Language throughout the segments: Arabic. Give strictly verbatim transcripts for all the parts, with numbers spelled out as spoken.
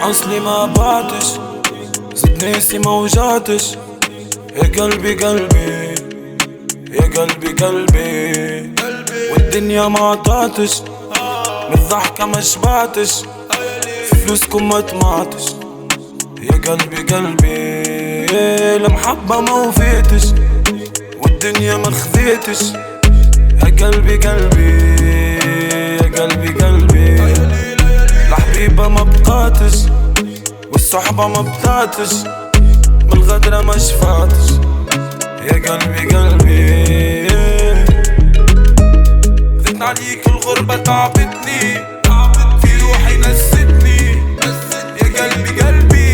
أصلي ما بعتش، زد ناسي ما وجعتش. يا قلبي قلبي يا قلبي قلبي والدنيا ما عطاتش، من الضحكة ما شبعتش، في فلوسكم ما طمعتش. يا قلبي قلبي المحبة ما وفيتش، والدنيا ما خذيتش. يا قلبي قلبي يا قلبي قلبي الحبيبة ما بقاتش، والصحبة ما بطاتش، من الغدرة ما شفاتش. يا قلبي قلبي زدت عليك الغربة تعبتني، في روحي نستني. يا قلبي قلبي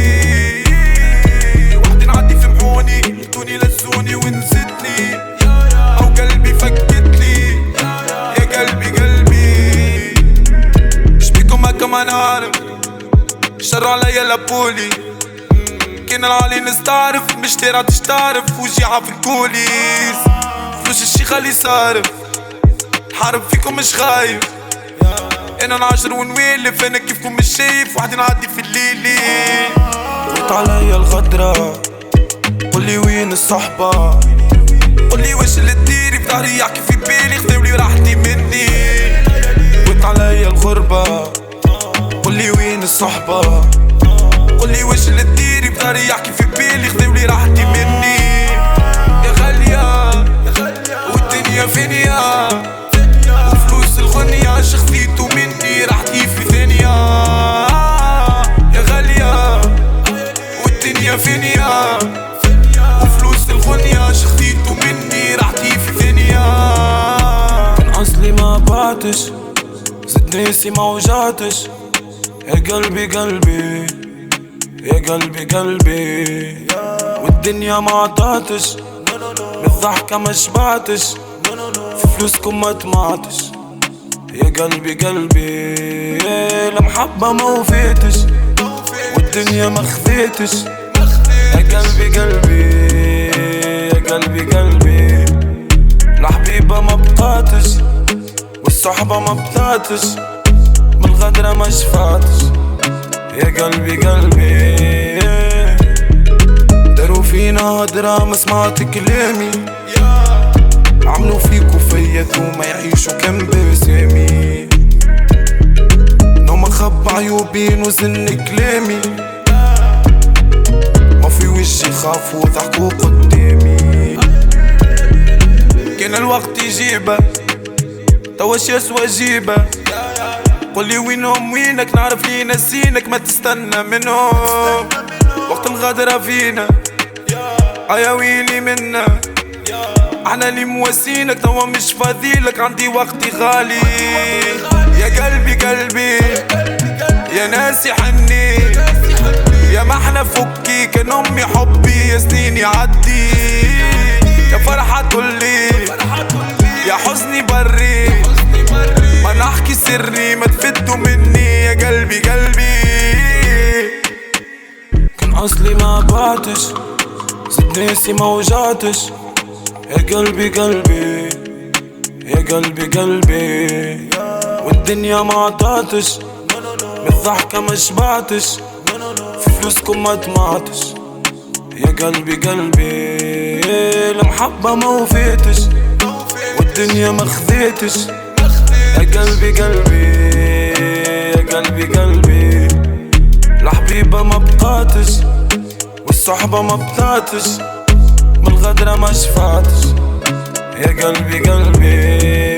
وحدي نعدي في محوني، لقوني لزوني ونسيتني، او قلبي فكتلي. يا قلبي قلبي شبيكم هكا ما نعرف، شر عليا لابولي، كان العالي نستعرف، مش ترى تشتعرف، وجيعة في الكوليس، فلوس الشيخ اللي صارف، حارب فيكم مش خايف، انا نعشر ونويلف، انا كيفكم مش شايف، وحدي نعدي في الليلي. قلت عليا الغدرة، قولي وين الصحبة، قولي واش اللي تديري في ظهري، يحكي في بالي، خذولي راحتي مني. قلت عليا الغربة، قولي وين الصحبة، قولي واش اللي تديري في ظهري، يحكي في بالي، خذولي راحتي مني. يا غالية والدنيا فينيا، وفلوس الغنية شخذيتو مني، راحتي في ثانية. يا غالية والدنيا فينيا، وفلوس الغنية شخذيتو مني، راحتي في ثانية. كان أصلي ما بعتش، زد ناسي ما وجعتش. يا قلبي قلبي يا قلبي قلبي والدنيا ما عطاتش، من الضحكة ما شبعتش، في فلوسكم ما طمعتش. يا قلبي قلبي المحبة ما وفيتش، والدنيا ما خذيتش. يا قلبي قلبي يا قلبي قلبي الحبيبة ما بقاتش، والصحبة ما بطاتش، من الغدرة ما شفاتش. يا قلبي قلبي داروا فينا هدرة ما سمعت كلامي، عملوا فيكو فيا ثوما يعيشوا كم بسامي، نوما خب عيوبي وزن كلامي، ما في وجهي خافوا ضحكوا قدامي. كان الوقت يجيبه تواش يسوى جيبه، قولي وينهم وينك، نعرف لي نسينك، ما تستنى منهم. وقت الغدرة فينا عيا ويلي منا، احنا اللي مواسينك، توا مش فاضيلك، عندي وقتي غالي. يا قلبي قلبي يا ناسي حني، يا ما احنا فكي، كان امي حبي، يا سنين يعدي، يا فرحة تقولي، يا حزني بري، ما نحكي سري، ما تفدوا مني. يا قلبي قلبي كان أصلي ما بعتش، زد ناسي ما وجعتش. يا قلبي قلبي يا قلبي قلبي والدنيا ما عطاتش، من الضحكة ما شبعتش، في فلوسكم ما طمعتش. يا قلبي قلبي المحبة ما وفيتش، والدنيا ما خذيتش. يا قلبي قلبي يا قلبي قلبي الحبيبة ما بقاتش، والصحبة ما بطاتش، من الغدرة ما شفاتش. يا قلبي قلبي